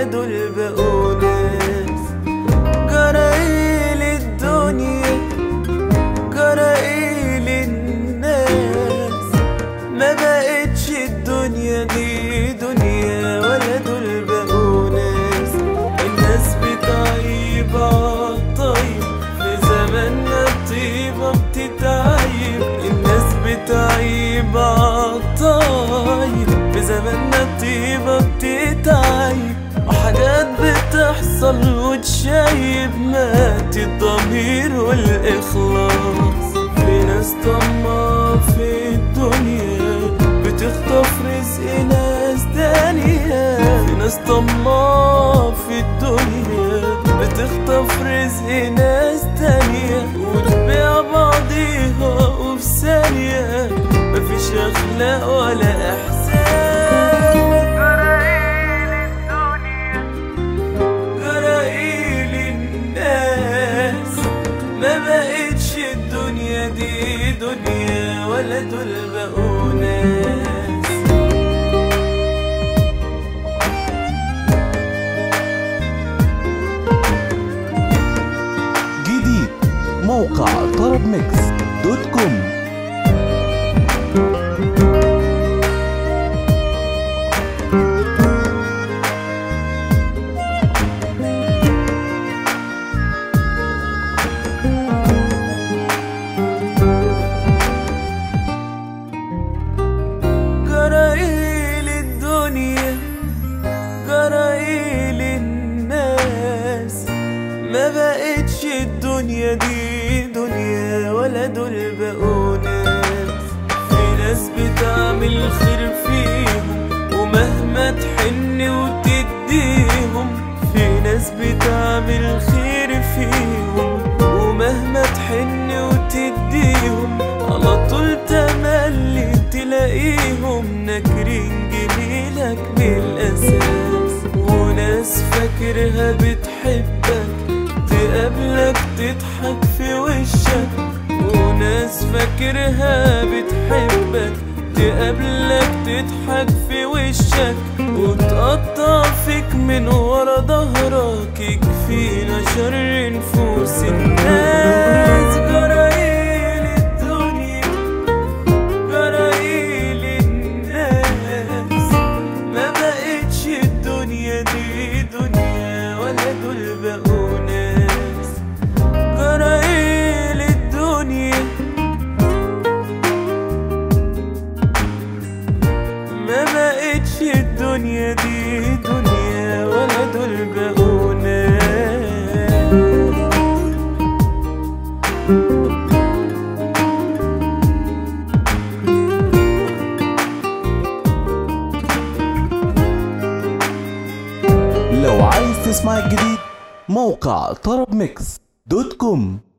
ولا دول بقوا ناس. جرايل الدنيا جرايل الناس، ما بقتش الدنيا دي دنيا ولا دول بقوا ناس. الناس بتعيب عالطيب في زماننا، الطيبة بتتعيب. الناس بتعيب عالطيب في زماننا، الطيبة بتتعيب. وحاجات بتحصل وتشيب مات الضمير والإخلاص. في ناس طماعة في الدنيا بتخطف رزق ناس تانية. في ناس طماعة في الدنيا بتخطف رزق ناس تانية، وتبيع بعضيها وفي ثانية مفيش أخلاق ولا إحسان. جرايل الدنيا جرايل الناس، ما بقتش الدنيا دي دنيا ولا دول بقوا ناس. جديد موقع طرب ميكس دوت كوم. جرايل الدنيا جرايل الناس، ما بقتش الدنيا دي دنيا ولا دول بقوا ناس. في ناس بتعمل خير فيهم ومهما تحن وتديهم. في ناس بتعمل خير فيهم ومهما تحن وتديهم، على طول تملي تلاقيهم ناكرين جميلك بالأساس. وناس فاكرها بتحبك تقابلك تضحك في وشك. وناس فاكرها بتحبك تقابلك تضحك في وشك، وتقطع فيك من ورا ظهرك. يكفينا شر نفوس الناس. جرايل الدنيا جرايل الناس، ما بقتش الدنيا دي دنيا ولا دول بقوا ناس. جرايل الدنيا ما بقتش الدنيا دي دنيا ولا دول بقوا ناس. لو عايز تسمع الجديد موقع طرب ميكس دوت كوم.